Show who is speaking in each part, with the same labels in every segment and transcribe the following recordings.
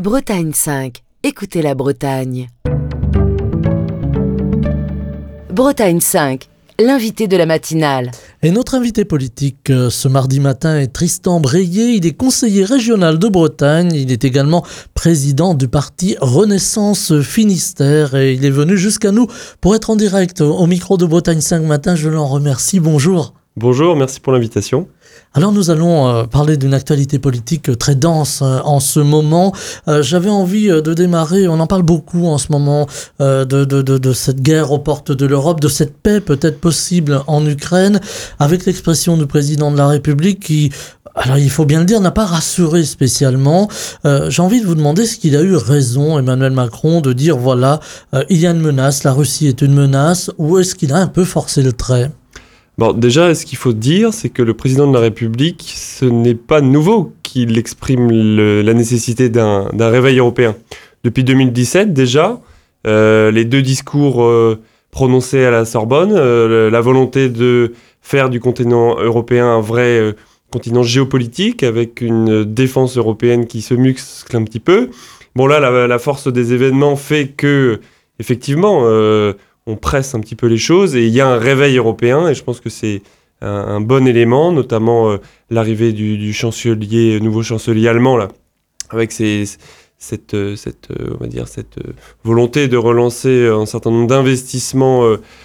Speaker 1: Bretagne 5. Écoutez la Bretagne. Bretagne 5. L'invité de la matinale.
Speaker 2: Et notre invité politique ce mardi matin est Tristan Bréguet. Il est conseiller régional de Bretagne. Il est également président du parti Renaissance Finistère. Et il est venu jusqu'à nous pour être en direct au micro de Bretagne 5 matin. Je l'en remercie. Bonjour.
Speaker 3: Bonjour, merci pour l'invitation.
Speaker 2: Alors nous allons parler d'une actualité politique très dense en ce moment. J'avais envie de démarrer, on en parle beaucoup en ce moment, de cette guerre aux portes de l'Europe, de cette paix peut-être possible en Ukraine, avec l'expression du président de la République qui, alors il faut bien le dire, n'a pas rassuré spécialement. J'ai envie de vous demander ce qu'il a eu raison, Emmanuel Macron, de dire voilà, il y a une menace, la Russie est une menace, ou est-ce qu'il a un peu forcé le trait ?
Speaker 3: Bon, déjà, ce qu'il faut dire, c'est que le président de la République, ce n'est pas nouveau qu'il exprime la nécessité d'un réveil européen. Depuis 2017, déjà, les deux discours prononcés à la Sorbonne, la volonté de faire du continent européen un vrai continent géopolitique, avec une défense européenne qui se muscle un petit peu. Bon, là, la force des événements fait que, effectivement, on presse un petit peu les choses et il y a un réveil européen et je pense que c'est un bon élément, notamment l'arrivée du chancelier, nouveau chancelier allemand là, avec cette volonté de relancer un certain nombre d'investissements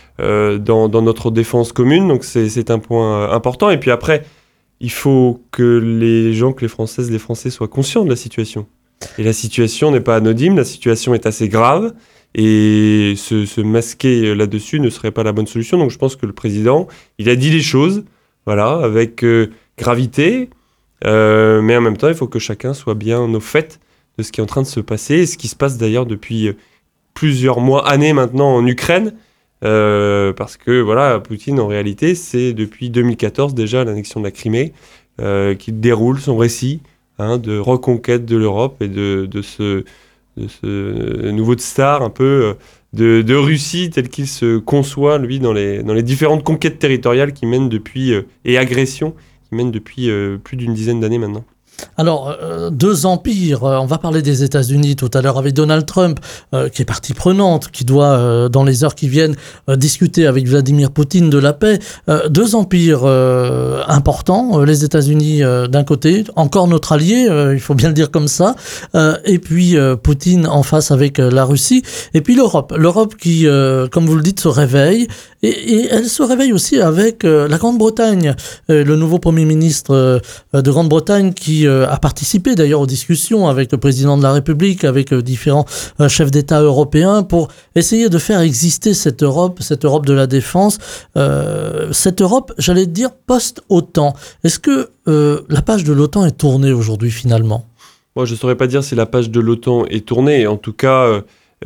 Speaker 3: dans notre défense commune. Donc c'est un point important. Et puis après, il faut que les Françaises, les Français soient conscients de la situation. Et la situation n'est pas anodine, la situation est assez grave. Et se masquer là-dessus ne serait pas la bonne solution. Donc je pense que le président, il a dit les choses, voilà, avec gravité, mais en même temps, il faut que chacun soit bien au fait de ce qui est en train de se passer, et ce qui se passe d'ailleurs depuis plusieurs mois, années maintenant en Ukraine, parce que voilà, Poutine, en réalité, c'est depuis 2014 déjà l'annexion de la Crimée, qui déroule son récit de reconquête de l'Europe et de ce nouveau star un peu de Russie tel qu'il se conçoit lui dans les différentes conquêtes territoriales qui mènent depuis et agressions qui mènent depuis plus d'une dizaine d'années maintenant.
Speaker 2: Alors, deux empires, on va parler des États-Unis tout à l'heure avec Donald Trump, qui est partie prenante, qui doit, dans les heures qui viennent, discuter avec Vladimir Poutine de la paix. Deux empires importants, les États-Unis d'un côté, encore notre allié, il faut bien le dire comme ça, et puis Poutine en face avec la Russie, et puis l'Europe qui, comme vous le dites, se réveille, et elle se réveille aussi avec la Grande-Bretagne, le nouveau Premier ministre de Grande-Bretagne qui a participé d'ailleurs aux discussions avec le président de la République, avec différents chefs d'État européens pour essayer de faire exister cette Europe de la défense, cette Europe, j'allais dire, post-OTAN. Est-ce que la page de l'OTAN est tournée aujourd'hui finalement ?
Speaker 3: Moi, je ne saurais pas dire si la page de l'OTAN est tournée. En tout cas,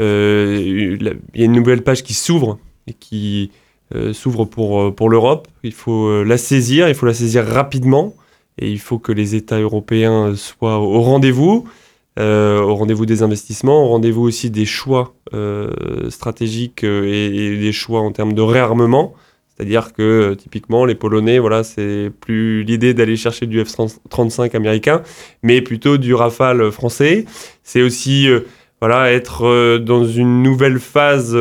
Speaker 3: il y a une nouvelle page qui s'ouvre et qui s'ouvre pour l'Europe. Il faut la saisir rapidement. Et il faut que les États européens soient au rendez-vous des investissements, au rendez-vous aussi des choix stratégiques et des choix en termes de réarmement. C'est-à-dire que typiquement les Polonais, voilà, c'est plus l'idée d'aller chercher du F-35 américain, mais plutôt du Rafale français. C'est aussi être dans une nouvelle phase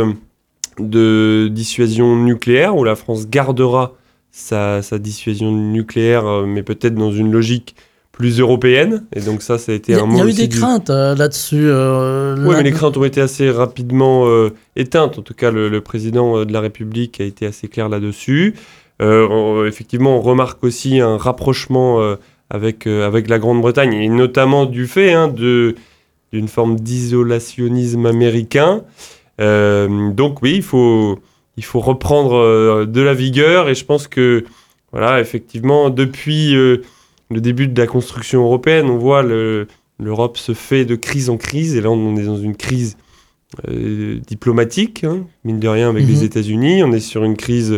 Speaker 3: de dissuasion nucléaire où la France gardera sa dissuasion nucléaire, mais peut-être dans une logique plus européenne. Et donc ça a été un mot.
Speaker 2: Il y a eu des craintes là-dessus.
Speaker 3: Oui, mais les craintes ont été assez rapidement éteintes. En tout cas, le président de la République a été assez clair là-dessus. Effectivement, on remarque aussi un rapprochement avec la Grande-Bretagne, et notamment du fait d'une forme d'isolationnisme américain. Donc oui, il faut reprendre de la vigueur, et je pense que, voilà, effectivement, depuis le début de la construction européenne, on voit l'Europe se fait de crise en crise, et là on est dans une crise diplomatique, mine de rien, avec les États-Unis. On est sur une crise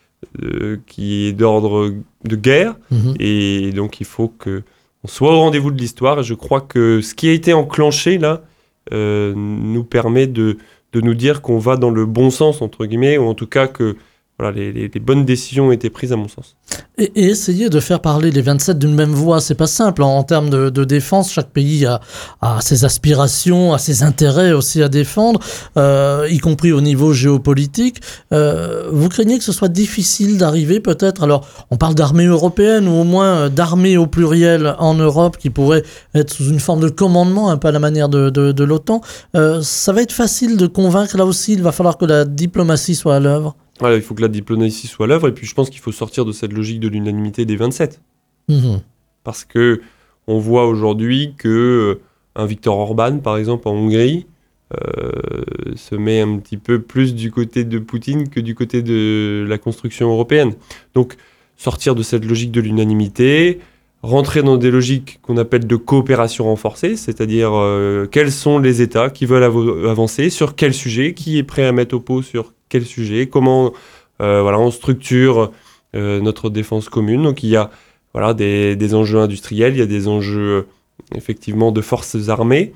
Speaker 3: qui est d'ordre de guerre, et donc il faut qu'on soit au rendez-vous de l'histoire, et je crois que ce qui a été enclenché là nous permet de nous dire qu'on va dans le bon sens, entre guillemets, ou en tout cas que voilà, les bonnes décisions ont été prises à mon sens.
Speaker 2: Et essayer de faire parler les 27 d'une même voix, c'est pas simple. En termes de défense, chaque pays a ses aspirations, a ses intérêts aussi à défendre, y compris au niveau géopolitique. Vous craignez que ce soit difficile d'arriver peut-être, alors on parle d'armée européenne ou au moins d'armée au pluriel en Europe qui pourrait être sous une forme de commandement, un peu à la manière de l'OTAN. Ça va être facile de convaincre, là aussi, il va falloir que la diplomatie soit à l'œuvre.
Speaker 3: Voilà, il faut que la diplomatie soit à l'œuvre, et puis je pense qu'il faut sortir de cette logique de l'unanimité des 27. Parce que on voit aujourd'hui que un Viktor Orban, par exemple, en Hongrie, se met un petit peu plus du côté de Poutine que du côté de la construction européenne. Donc, sortir de cette logique de l'unanimité, rentrer dans des logiques qu'on appelle de coopération renforcée, c'est-à-dire quels sont les États qui veulent avancer, sur quel sujet, qui est prêt à mettre au pot sur quel sujet, comment on structure notre défense commune. Donc il y a des enjeux industriels, il y a des enjeux effectivement de forces armées.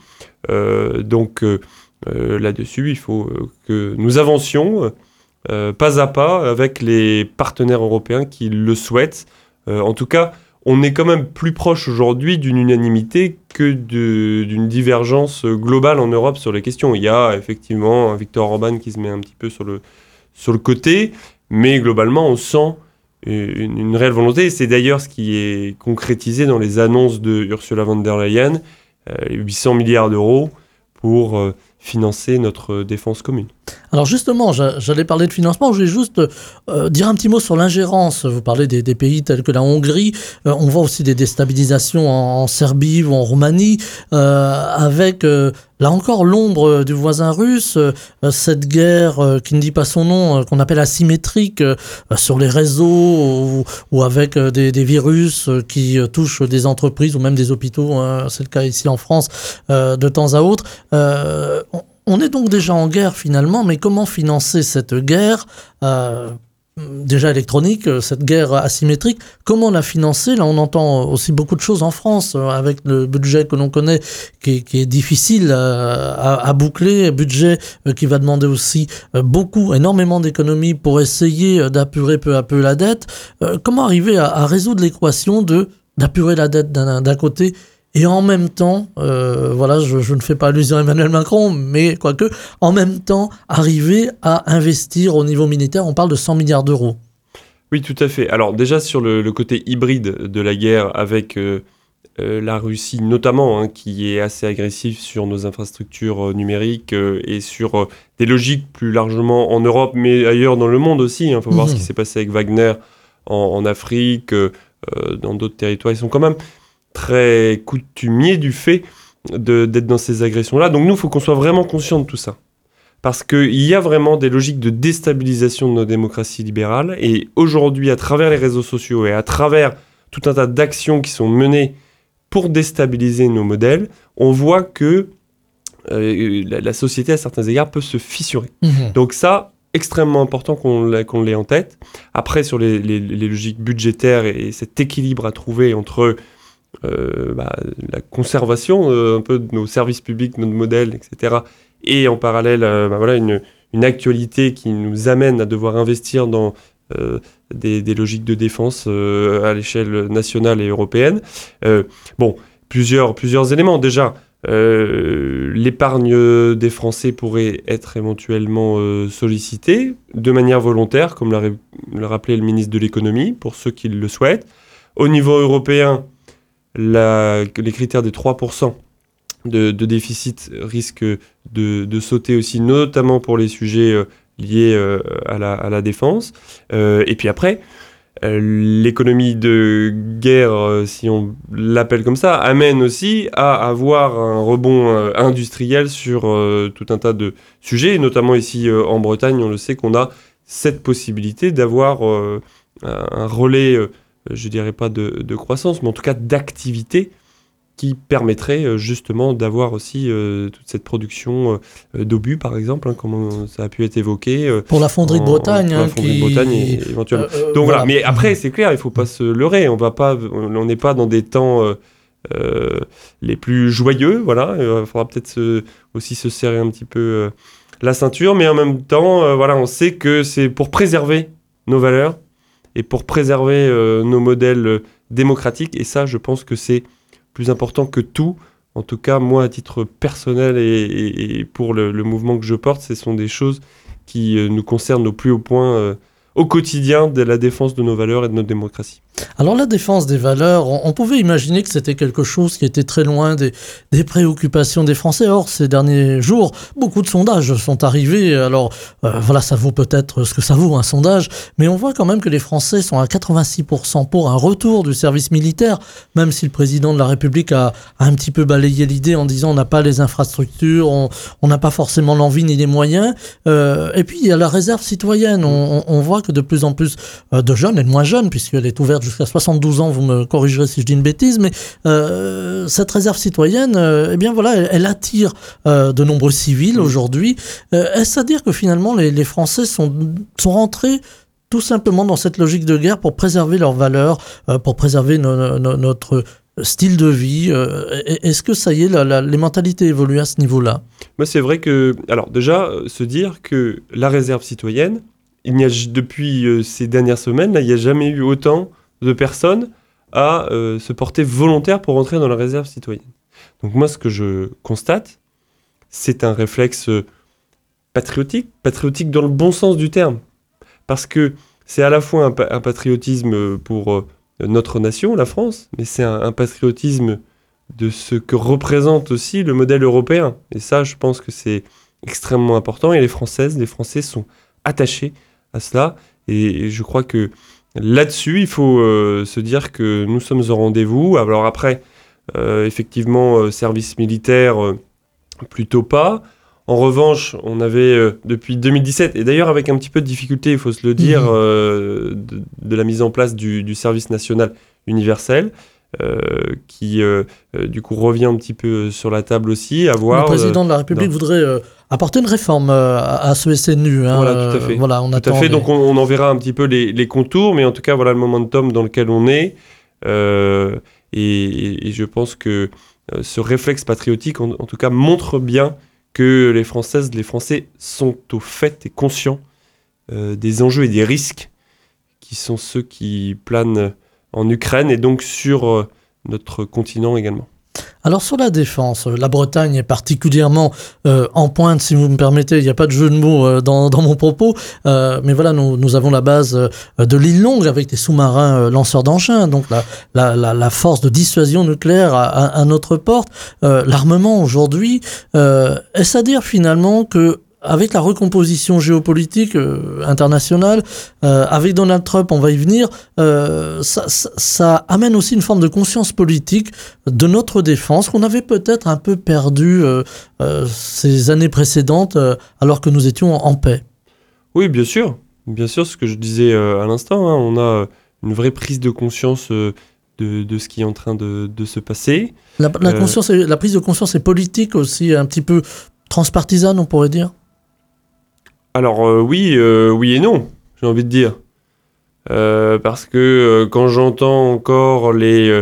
Speaker 3: Là-dessus, il faut que nous avancions pas à pas avec les partenaires européens qui le souhaitent. En tout cas, on est quand même plus proche aujourd'hui d'une unanimité que d'une divergence globale en Europe sur les questions. Il y a effectivement un Viktor Orban qui se met un petit peu sur le côté, mais globalement, on sent une réelle volonté. Et c'est d'ailleurs ce qui est concrétisé dans les annonces de Ursula von der Leyen, 800 milliards d'euros pour financer notre défense commune.
Speaker 2: Alors justement, j'allais parler de financement, je vais juste dire un petit mot sur l'ingérence. Vous parlez des pays tels que la Hongrie, on voit aussi des déstabilisations en Serbie ou en Roumanie, avec là encore l'ombre du voisin russe, cette guerre qui ne dit pas son nom, qu'on appelle asymétrique, sur les réseaux ou avec des virus qui touchent des entreprises ou même des hôpitaux, c'est le cas ici en France, de temps à autre. On est donc déjà en guerre finalement, mais comment financer cette guerre déjà électronique, cette guerre asymétrique, comment la financer? Là, on entend aussi beaucoup de choses en France, avec le budget que l'on connaît, qui est difficile à boucler, un budget qui va demander aussi énormément d'économies pour essayer d'apurer peu à peu la dette. Comment arriver à résoudre l'équation d'apurer la dette d'un côté et en même temps, je ne fais pas allusion à Emmanuel Macron, mais quoique, en même temps, arriver à investir au niveau militaire, on parle de 100 milliards d'euros.
Speaker 3: Oui, tout à fait. Alors déjà, sur le côté hybride de la guerre avec la Russie notamment, qui est assez agressive sur nos infrastructures numériques et sur des logiques plus largement en Europe, mais ailleurs dans le monde aussi. Il faut voir ce qui s'est passé avec Wagner en Afrique, dans d'autres territoires. Ils sont quand même très coutumier du fait d'être dans ces agressions-là. Donc nous, il faut qu'on soit vraiment conscient de tout ça. Parce qu'il y a vraiment des logiques de déstabilisation de nos démocraties libérales. Et aujourd'hui, à travers les réseaux sociaux et à travers tout un tas d'actions qui sont menées pour déstabiliser nos modèles, on voit que la société, à certains égards, peut se fissurer. Donc ça, extrêmement important qu'on l'ait en tête. Après, sur les logiques budgétaires et cet équilibre à trouver entre la conservation un peu de nos services publics, notre modèle, etc. Et en parallèle, une actualité qui nous amène à devoir investir dans des logiques de défense à l'échelle nationale et européenne. Plusieurs éléments. Déjà, l'épargne des Français pourrait être éventuellement sollicitée de manière volontaire, comme l'a rappelé le ministre de l'économie, pour ceux qui le souhaitent. Au niveau européen, les critères des 3% de déficit risquent de sauter aussi, notamment pour les sujets liés à la défense. Et puis après, l'économie de guerre, si on l'appelle comme ça, amène aussi à avoir un rebond industriel sur tout un tas de sujets, et notamment ici en Bretagne, on le sait qu'on a cette possibilité d'avoir un relais, je dirais pas de croissance, mais en tout cas d'activité qui permettrait justement d'avoir aussi toute cette production d'obus, par exemple, comme ça a pu être évoqué.
Speaker 2: Pour la fonderie de Bretagne.
Speaker 3: Pour la fonderie de Bretagne, éventuellement. Donc voilà, mais après, c'est clair, il ne faut pas se leurrer. On n'est pas dans des temps les plus joyeux. Voilà. Il faudra peut-être aussi se serrer un petit peu la ceinture, mais en même temps, on sait que c'est pour préserver nos valeurs et pour préserver nos modèles démocratiques. Et ça, je pense que c'est plus important que tout. En tout cas, moi, à titre personnel et pour le mouvement que je porte, ce sont des choses qui nous concernent au plus haut point au quotidien de la défense de nos valeurs et de notre démocratie.
Speaker 2: Alors la défense des valeurs, on pouvait imaginer que c'était quelque chose qui était très loin des préoccupations des Français. Or, ces derniers jours, beaucoup de sondages sont arrivés. Alors voilà, ça vaut peut-être ce que ça vaut un sondage, mais on voit quand même que les Français sont à 86% pour un retour du service militaire, même si le président de la République a un petit peu balayé l'idée en disant on n'a pas les infrastructures, on n'a pas forcément l'envie ni les moyens. Et puis il y a la réserve citoyenne. On voit que de plus en plus de jeunes et de moins jeunes, puisqu'elle est ouverte jusqu'à 72 ans, vous me corrigerez si je dis une bêtise, mais cette réserve citoyenne, eh bien voilà, elle attire de nombreux civils aujourd'hui. Est-ce à dire que finalement les Français sont rentrés tout simplement dans cette logique de guerre pour préserver leurs valeurs, pour préserver notre style de vie? Est-ce que ça y est, les mentalités évoluent à ce niveau-là?
Speaker 3: Moi, c'est vrai que, alors déjà, se dire que la réserve citoyenne, depuis ces dernières semaines, là, il n'y a jamais eu autant de personnes à se porter volontaire pour entrer dans la réserve citoyenne. Donc moi, ce que je constate, c'est un réflexe patriotique dans le bon sens du terme. Parce que c'est à la fois un patriotisme pour notre nation, la France, mais c'est un patriotisme de ce que représente aussi le modèle européen. Et ça, je pense que c'est extrêmement important. Et les Français sont attachés à cela. Et je crois que là-dessus, il faut se dire que nous sommes au rendez-vous. Alors après, effectivement, service militaire, plutôt pas. En revanche, on avait depuis 2017, et d'ailleurs avec un petit peu de difficulté, il faut se le dire, de la mise en place du service national universel, qui du coup revient un petit peu sur la table aussi.
Speaker 2: Le président de la République voudrait apporter une réforme à ce SNU. Hein,
Speaker 3: voilà, tout à fait.
Speaker 2: Voilà, on attend.
Speaker 3: Tout à fait. Donc on en verra un petit peu les contours, mais en tout cas voilà le momentum dans lequel on est. Et je pense que ce réflexe patriotique, en tout cas, montre bien que les Françaises, les Français sont au fait et conscients des enjeux et des risques qui sont ceux qui planent en Ukraine et donc sur notre continent également.
Speaker 2: Alors sur la défense, la Bretagne est particulièrement en pointe, si vous me permettez, il n'y a pas de jeu de mots dans mon propos, mais voilà, nous avons la base de l'île Longue avec des sous-marins lanceurs d'engins, donc la force de dissuasion nucléaire à notre porte. L'armement aujourd'hui, est-ce à dire finalement que avec la recomposition géopolitique internationale, avec Donald Trump, on va y venir, ça amène aussi une forme de conscience politique de notre défense qu'on avait peut-être un peu perdu ces années précédentes alors que nous étions en paix. Oui,
Speaker 3: bien sûr, ce que je disais à l'instant, hein, on a une vraie prise de conscience de ce qui est en train de se passer.
Speaker 2: La prise de conscience est politique aussi, un petit peu transpartisane, on pourrait dire.
Speaker 3: Alors oui et non, j'ai envie de dire. Parce que quand j'entends encore les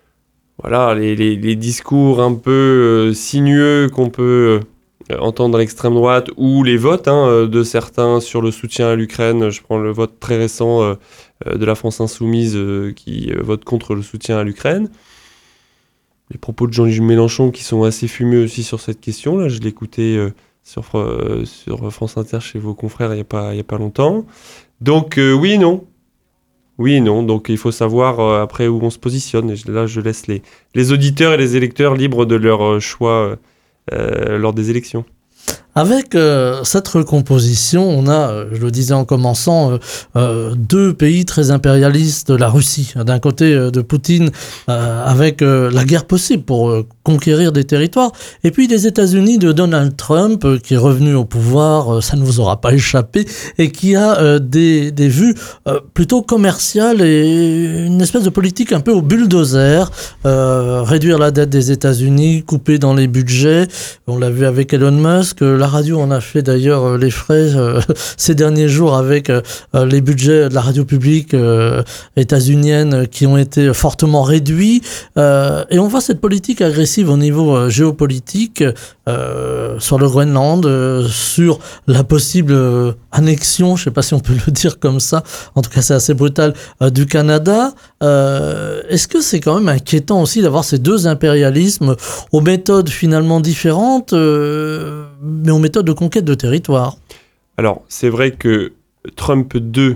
Speaker 3: discours un peu sinueux qu'on peut entendre à l'extrême droite ou les votes de certains sur le soutien à l'Ukraine, je prends le vote très récent de la France Insoumise qui vote contre le soutien à l'Ukraine. Les propos de Jean-Luc Mélenchon qui sont assez fumeux aussi sur cette question, là je l'écoutais sur France Inter chez vos confrères il y a pas longtemps. Donc oui et non. Donc il faut savoir après où on se positionne. Et là je laisse les auditeurs et les électeurs libres de leur choix lors des élections.
Speaker 2: Avec cette recomposition, on a, je le disais en commençant, deux pays très impérialistes, la Russie, d'un côté de Poutine, avec la guerre possible pour conquérir des territoires, et puis les États-Unis de Donald Trump, qui est revenu au pouvoir, ça ne vous aura pas échappé, et qui a des vues plutôt commerciales et une espèce de politique un peu au bulldozer, réduire la dette des États-Unis, couper dans les budgets, on l'a vu avec Elon Musk. La radio en a fait d'ailleurs les frais ces derniers jours avec les budgets de la radio publique états-unienne qui ont été fortement réduits. Et on voit cette politique agressive agressive au niveau géopolitique sur le Groenland, sur la possible annexion, je ne sais pas si on peut le dire comme ça, en tout cas c'est assez brutal, du Canada. Est-ce que c'est quand même inquiétant aussi d'avoir ces deux impérialismes aux méthodes finalement différentes, mais aux méthodes de conquête de territoire?
Speaker 3: Alors, c'est vrai que Trump 2,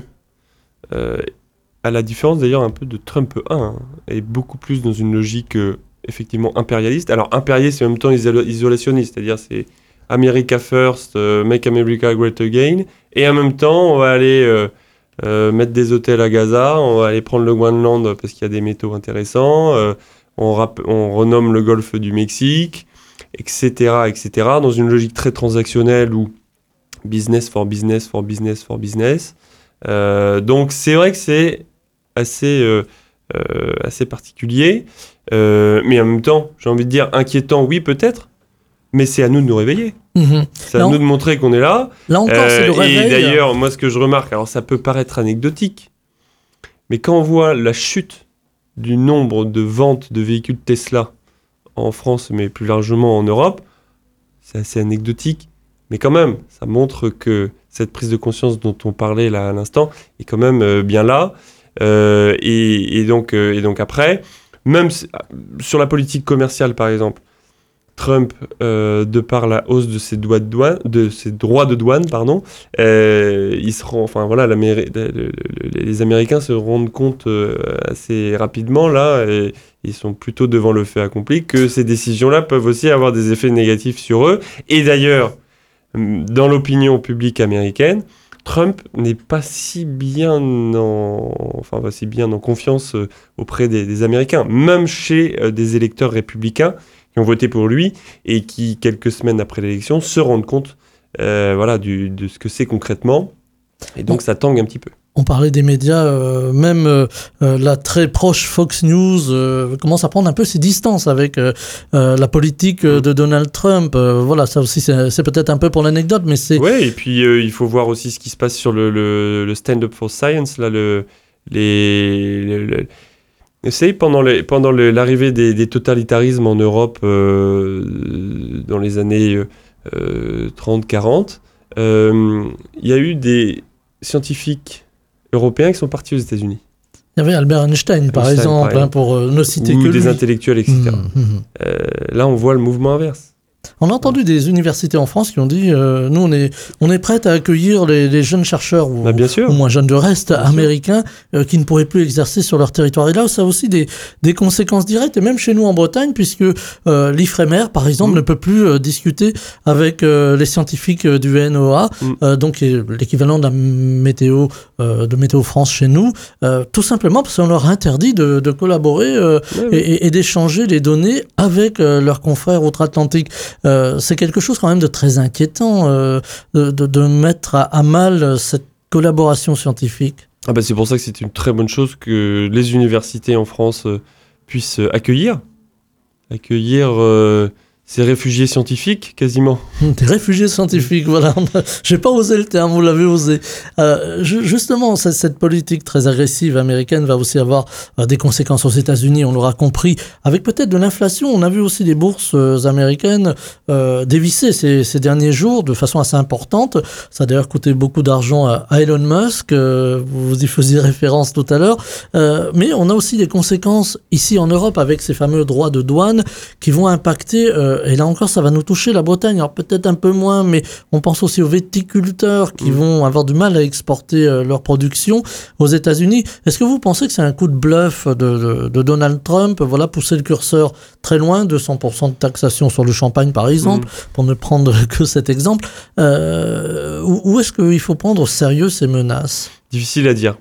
Speaker 3: à la différence d'ailleurs un peu de Trump 1, est beaucoup plus dans une logique effectivement impérialiste. Alors, impérialiste et en même temps isolationniste, c'est-à-dire c'est America First, Make America Great Again, et en même temps, on va aller mettre des hôtels à Gaza, on va aller prendre le Groenland parce qu'il y a des métaux intéressants, on renomme le golfe du Mexique, etc., etc., dans une logique très transactionnelle où business for business for business for business. Donc c'est vrai que c'est assez particulier, mais en même temps, j'ai envie de dire inquiétant, oui peut-être, mais c'est à nous de nous réveiller. C'est à nous de montrer qu'on est là.
Speaker 2: Là encore, c'est le réveil.
Speaker 3: Et d'ailleurs, moi ce que je remarque, alors ça peut paraître anecdotique, mais quand on voit la chute du nombre de ventes de véhicules Tesla en France, mais plus largement en Europe, c'est assez anecdotique. Mais quand même, ça montre que cette prise de conscience dont on parlait là à l'instant est quand même bien là. Et donc après, même sur la politique commerciale par exemple, Trump, de par la hausse de ses droits de douane, il se rend, enfin voilà, les Américains se rendent compte assez rapidement là, et ils sont plutôt devant le fait accompli que ces décisions-là peuvent aussi avoir des effets négatifs sur eux. Et d'ailleurs, dans l'opinion publique américaine, Trump n'est pas si bien en confiance auprès des Américains, même chez des électeurs républicains qui ont voté pour lui et qui, quelques semaines après l'élection, se rendent compte de ce que c'est concrètement. Et donc, ça tangue un petit peu.
Speaker 2: On parlait des médias, même la très proche Fox News commence à prendre un peu ses distances avec la politique de Donald Trump. Voilà, ça aussi, c'est peut-être un peu pour l'anecdote, mais c'est...
Speaker 3: Oui, et puis il faut voir aussi ce qui se passe sur le Stand Up for Science, là, c'est pendant l'arrivée des totalitarismes en Europe dans les années 30-40, il y a eu des scientifiques européens qui sont partis aux États-Unis.
Speaker 2: Il y avait Albert Einstein, par exemple, pour ne citer que lui.
Speaker 3: Ou des intellectuels, etc. Là, on voit le mouvement inverse.
Speaker 2: On a entendu des universités en France qui ont dit nous, on est prêts à accueillir les jeunes chercheurs ou moins jeunes de reste américains qui ne pourraient plus exercer sur leur territoire. Et là, ça a aussi des conséquences directes, et même chez nous en Bretagne, puisque l'IFREMER, par exemple, ne peut plus discuter avec les scientifiques du NOAA, donc l'équivalent de Météo France chez nous, tout simplement parce qu'on leur interdit de collaborer et d'échanger les données avec leurs confrères outre-Atlantique. C'est quelque chose quand même de très inquiétant de mettre à mal cette collaboration scientifique.
Speaker 3: C'est pour ça que c'est une très bonne chose que les universités en France puissent accueillir ces réfugiés scientifiques, quasiment.
Speaker 2: Des réfugiés scientifiques, voilà. J'ai pas osé le terme, vous l'avez osé. Justement, cette politique très agressive américaine va aussi avoir des conséquences aux États-Unis, on l'aura compris, avec peut-être de l'inflation. On a vu aussi les bourses américaines dévisser ces derniers jours de façon assez importante. Ça a d'ailleurs coûté beaucoup d'argent à Elon Musk, vous y faisiez référence tout à l'heure. Mais on a aussi des conséquences ici en Europe avec ces fameux droits de douane qui vont impacter... et là encore, ça va nous toucher la Bretagne. Alors peut-être un peu moins, mais on pense aussi aux viticulteurs qui vont avoir du mal à exporter leur production aux États-Unis. Est-ce que vous pensez que c'est un coup de bluff de Donald Trump, pousser le curseur très loin, 200% de taxation sur le champagne par exemple, pour ne prendre que cet exemple, ou est-ce qu'il faut prendre au sérieux ces menaces ?
Speaker 3: Difficile à dire.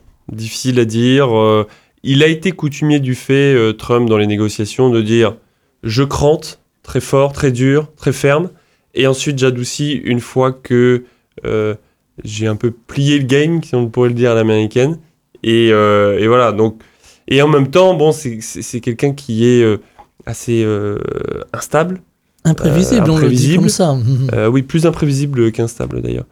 Speaker 3: Il a été coutumier du fait, Trump, dans les négociations, de dire « je crante », très fort, très dur, très ferme, et ensuite j'adoucis une fois que j'ai un peu plié le game, si on pourrait le dire à l'américaine, et voilà. Donc, et en même temps, c'est quelqu'un qui est assez instable,
Speaker 2: imprévisible, on le dit comme ça.
Speaker 3: Oui, plus imprévisible qu'instable d'ailleurs.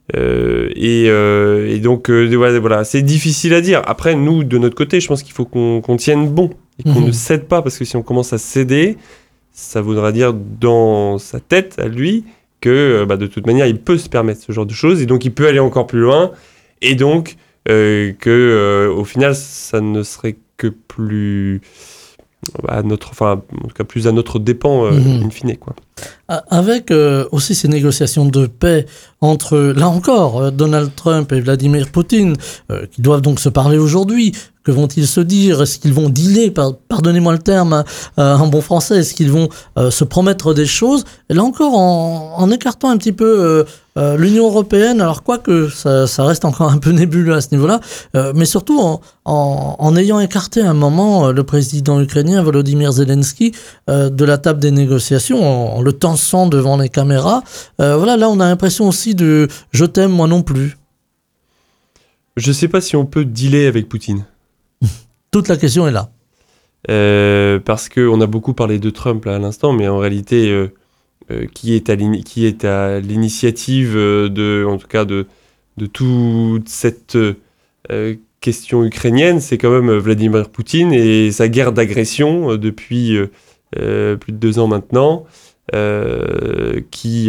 Speaker 3: Et donc voilà, c'est difficile à dire. Après, nous, de notre côté, je pense qu'il faut qu'on tienne bon et qu'on ne cède pas, parce que si on commence à céder, ça voudra dire dans sa tête à lui que de toute manière il peut se permettre ce genre de choses et donc il peut aller encore plus loin et donc au final ça ne serait que plus en tout cas plus à notre dépens in fine, quoi.
Speaker 2: Avec aussi ces négociations de paix entre, là encore, Donald Trump et Vladimir Poutine, qui doivent donc se parler aujourd'hui. Que vont-ils se dire? Est-ce qu'ils vont dealer, pardonnez-moi le terme en bon français, est-ce qu'ils vont se promettre des choses? Et là encore, en écartant un petit peu l'Union européenne, alors quoique ça reste encore un peu nébuleux à ce niveau-là, mais surtout en ayant écarté un moment le président ukrainien Volodymyr Zelensky de la table des négociations, en le tensant devant les caméras, là on a l'impression aussi de « je t'aime, moi non plus ».
Speaker 3: Je ne sais pas si on peut dealer avec Poutine.
Speaker 2: Toute la question est là.
Speaker 3: Parce qu'on a beaucoup parlé de Trump là, à l'instant, mais en réalité, qui est à l'initiative en tout cas de toute cette question ukrainienne, c'est quand même Vladimir Poutine et sa guerre d'agression depuis plus de 2 ans maintenant, qui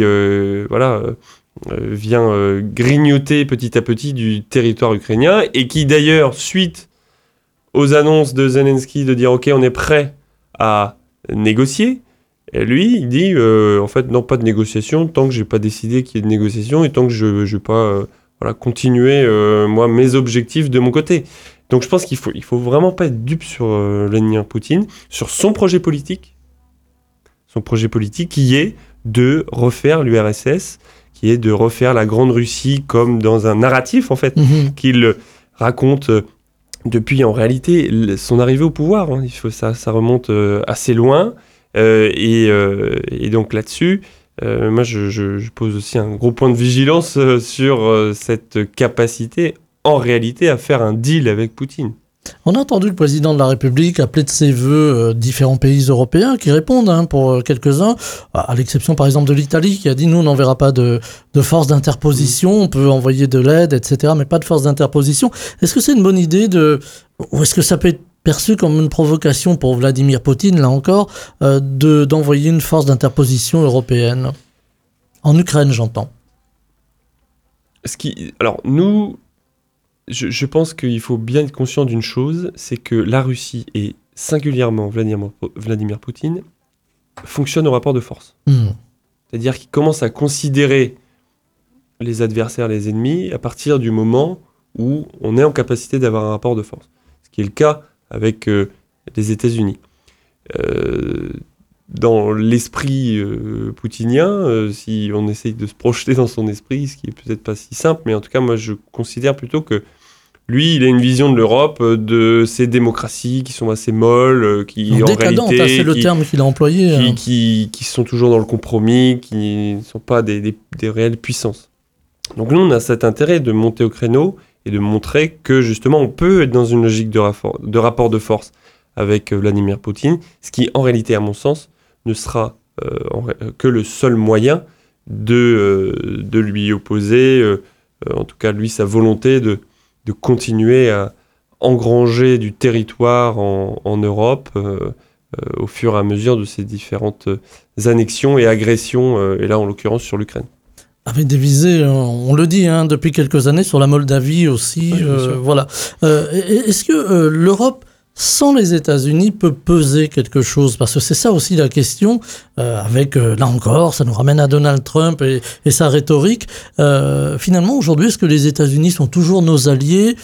Speaker 3: vient grignoter petit à petit du territoire ukrainien et qui d'ailleurs, suite aux annonces de Zelensky de dire « Ok, on est prêt à négocier », et lui, il dit en fait, non, pas de négociation, tant que j'ai pas décidé qu'il y ait de négociation et tant que je vais pas continuer, moi, mes objectifs de mon côté. Donc je pense qu'il faut vraiment pas être dupe sur Vladimir Poutine, sur son projet politique qui est de refaire l'URSS, qui est de refaire la Grande Russie comme dans un narratif, en fait, qu'il raconte depuis, en réalité, son arrivée au pouvoir. Hein. Ça remonte assez loin. Et donc là-dessus, moi, je pose aussi un gros point de vigilance sur cette capacité, en réalité, à faire un deal avec Poutine.
Speaker 2: On a entendu le président de la République appeler de ses voeux différents pays européens qui répondent pour quelques-uns, à l'exception par exemple de l'Italie qui a dit « nous on n'enverra pas de force d'interposition, on peut envoyer de l'aide, etc. mais pas de force d'interposition ». Est-ce que c'est une bonne idée ou est-ce que ça peut être perçu comme une provocation pour Vladimir Poutine, là encore, d'envoyer une force d'interposition européenne? En Ukraine, j'entends.
Speaker 3: Alors nous... Je pense qu'il faut bien être conscient d'une chose, c'est que la Russie et singulièrement Vladimir Poutine fonctionne au rapport de force. C'est-à-dire qu'il commence à considérer les adversaires, les ennemis, à partir du moment où on est en capacité d'avoir un rapport de force. Ce qui est le cas avec les États-Unis. Dans l'esprit poutinien, si on essaye de se projeter dans son esprit, ce qui est peut-être pas si simple, mais en tout cas, moi, je considère plutôt que lui, il a une vision de l'Europe, de ces démocraties qui sont assez molles, qui en réalité...
Speaker 2: c'est le terme qu'il a employé.
Speaker 3: Qui sont toujours dans le compromis, qui ne sont pas des réelles puissances. Donc nous, on a cet intérêt de monter au créneau et de montrer que, justement, on peut être dans une logique de rapport de force avec Vladimir Poutine, ce qui, en réalité, à mon sens, ne sera que le seul moyen de lui opposer, en tout cas, lui, sa volonté de continuer à engranger du territoire en Europe au fur et à mesure de ces différentes annexions et agressions, et là, en l'occurrence, sur l'Ukraine.
Speaker 2: Avec des visées, on le dit, depuis quelques années, sur la Moldavie aussi. Voilà. Est-ce que l'Europe, sans les États-Unis, peut peser quelque chose? Parce que c'est ça aussi la question, avec, là encore, ça nous ramène à Donald Trump et sa rhétorique. Finalement, aujourd'hui, est-ce que les États-Unis sont toujours nos alliés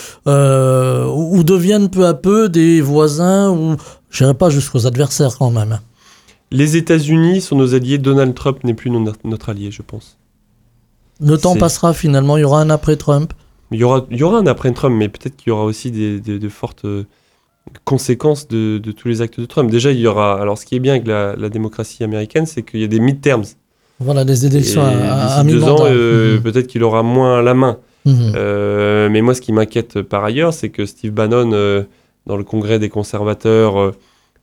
Speaker 2: ou deviennent peu à peu des voisins, ou je n'irai pas jusqu'aux adversaires quand même?
Speaker 3: Les États-Unis sont nos alliés, Donald Trump n'est plus notre allié, je pense.
Speaker 2: Le temps passera finalement, il y aura un après-Trump.
Speaker 3: Il y aura un après-Trump, mais peut-être qu'il y aura aussi de fortes... conséquences de tous les actes de Trump. Déjà, il y aura... Alors, ce qui est bien avec la démocratie américaine, c'est qu'il y a des midterms.
Speaker 2: Voilà, des élections à
Speaker 3: mi-mandat. D'ici 2 ans,
Speaker 2: mmh.
Speaker 3: Peut-être qu'il aura moins la main. Mais moi, ce qui m'inquiète par ailleurs, c'est que Steve Bannon, dans le congrès des conservateurs,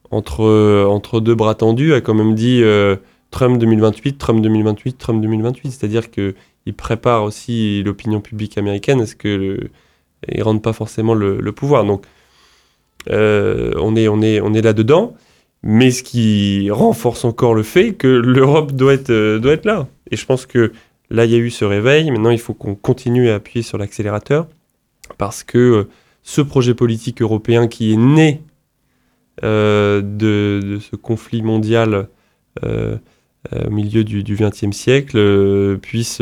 Speaker 3: entre 2 bras tendus, a quand même dit Trump 2028, Trump 2028, Trump 2028. C'est-à-dire qu'il prépare aussi l'opinion publique américaine à ce qu'il ne rende pas forcément le pouvoir. Donc, on est là-dedans. mais ce qui renforce encore le fait que l'Europe doit être là. Et je pense que là, il y a eu ce réveil. Maintenant, il faut qu'on continue à appuyer sur l'accélérateur parce que ce projet politique européen qui est né de ce conflit mondial au milieu du XXe siècle puisse,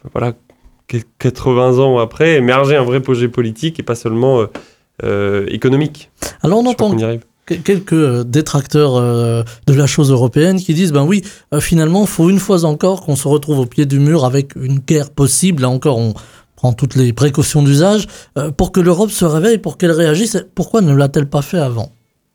Speaker 3: 80 ans après, émerger un vrai projet politique et pas seulement économique.
Speaker 2: Alors on entend quelques détracteurs de la chose européenne qui disent finalement il faut une fois encore qu'on se retrouve au pied du mur avec une guerre possible. Là encore on prend toutes les précautions d'usage pour que l'Europe se réveille, pour qu'elle réagisse. Pourquoi ne l'a-t-elle pas fait avant ?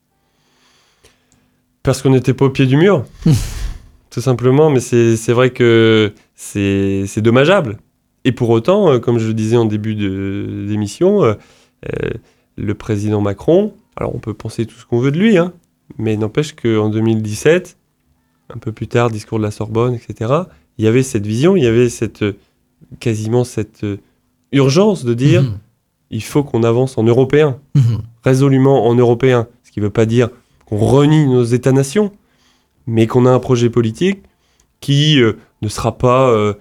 Speaker 3: Parce qu'on n'était pas au pied du mur, tout simplement. Mais c'est vrai que c'est dommageable. Et pour autant, comme je le disais en début d'émission, le président Macron, alors on peut penser tout ce qu'on veut de lui, mais n'empêche qu'en 2017, un peu plus tard, discours de la Sorbonne, etc., il y avait cette vision, il y avait quasiment cette urgence de dire il faut qu'on avance en européen, résolument en européen. Ce qui ne veut pas dire qu'on renie nos États-nations, mais qu'on a un projet politique qui ne sera pas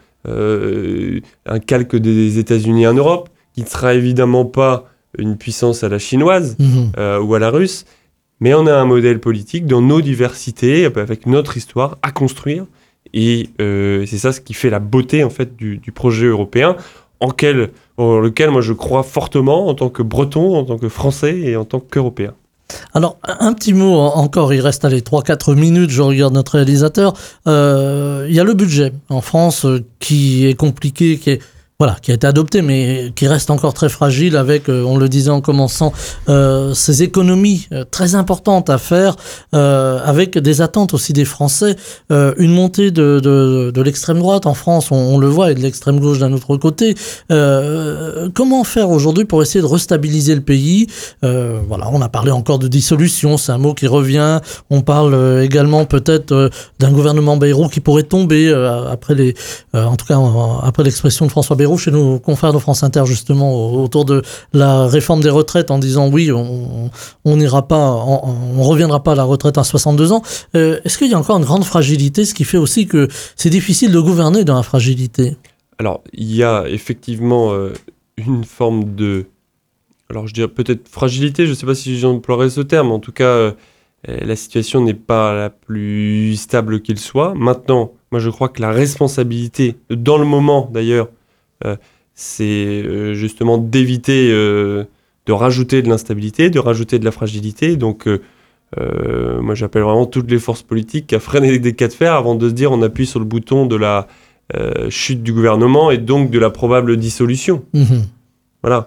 Speaker 3: un calque des États-Unis en Europe, qui ne sera évidemment pas une puissance à la chinoise ou à la russe, mais on a un modèle politique dans nos diversités, avec notre histoire à construire, et c'est ça ce qui fait la beauté en fait du projet européen, en lequel moi je crois fortement en tant que Breton, en tant que Français et en tant qu'Européen.
Speaker 2: Alors, un petit mot encore, il reste 3-4 minutes, je regarde notre réalisateur. Il y a le budget en France qui est compliqué, qui a été adopté, mais qui reste encore très fragile avec, on le disait en commençant, ces économies très importantes à faire, avec des attentes aussi des Français, une montée de l'extrême droite en France, on le voit, et de l'extrême gauche d'un autre côté. Comment faire aujourd'hui pour essayer de restabiliser le pays ? On a parlé encore de dissolution, c'est un mot qui revient. On parle également peut-être d'un gouvernement Bayrou qui pourrait tomber après l'expression de François Bayrou chez nos confrères de France Inter, justement, autour de la réforme des retraites, en disant oui, on reviendra pas à la retraite à 62 ans. Est-ce qu'il y a encore une grande fragilité, ce qui fait aussi que c'est difficile de gouverner dans la fragilité ? Alors,
Speaker 3: il y a effectivement une forme de... Alors, je dirais peut-être fragilité, je ne sais pas si j'emploierais ce terme, en tout cas, la situation n'est pas la plus stable qu'il soit. Maintenant, moi je crois que la responsabilité, dans le moment d'ailleurs, c'est justement d'éviter de rajouter de l'instabilité, de rajouter de la fragilité. Donc moi j'appelle vraiment toutes les forces politiques à freiner des cas de fer avant de se dire on appuie sur le bouton de la chute du gouvernement et donc de la probable dissolution. Voilà.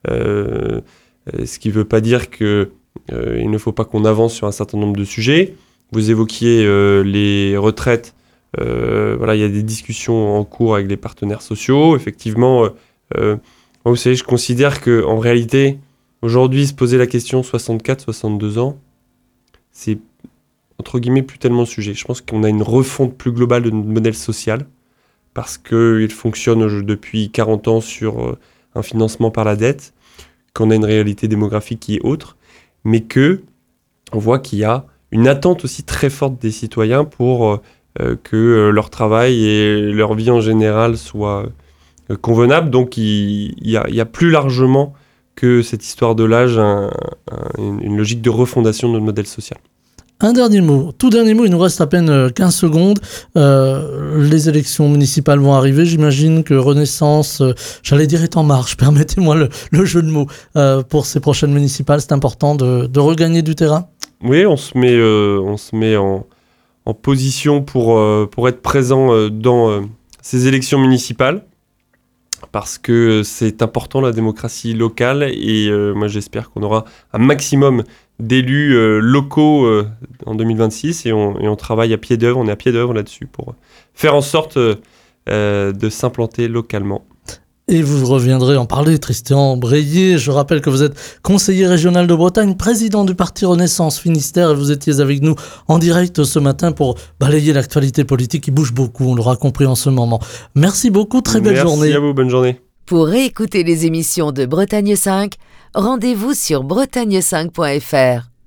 Speaker 3: Ce qui ne veut pas dire qu'il ne faut pas qu'on avance sur un certain nombre de sujets. Vous évoquiez les retraites. Il y a des discussions en cours avec les partenaires sociaux. Effectivement, vous savez, je considère qu'en réalité, aujourd'hui, se poser la question 64-62 ans, c'est, entre guillemets, plus tellement le sujet. Je pense qu'on a une refonte plus globale de notre modèle social, parce qu'il fonctionne depuis 40 ans sur un financement par la dette, qu'on a une réalité démographique qui est autre, mais qu'on voit qu'il y a une attente aussi très forte des citoyens pour... que leur travail et leur vie en général soient convenables. Donc il y a plus largement que cette histoire de l'âge une logique de refondation de notre modèle social. Un dernier mot, tout dernier mot, il nous reste à peine 15 secondes. Les élections municipales vont arriver, j'imagine que Renaissance, j'allais dire est en marche, permettez-moi le jeu de mots, pour ces prochaines municipales, c'est important de regagner du terrain. Oui, on se met en position pour être présent dans ces élections municipales, parce que c'est important la démocratie locale, et moi j'espère qu'on aura un maximum d'élus locaux en 2026, et on travaille à pied d'œuvre, on est à pied d'œuvre là-dessus pour faire en sorte de s'implanter localement. Et vous reviendrez en parler, Tristan Bréhier. Je rappelle que vous êtes conseiller régional de Bretagne, président du parti Renaissance Finistère, et vous étiez avec nous en direct ce matin pour balayer l'actualité politique qui bouge beaucoup, on l'aura compris en ce moment. Merci beaucoup, très belle journée. Merci à vous, bonne journée.
Speaker 1: Pour réécouter les émissions de Bretagne 5, rendez-vous sur bretagne5.fr.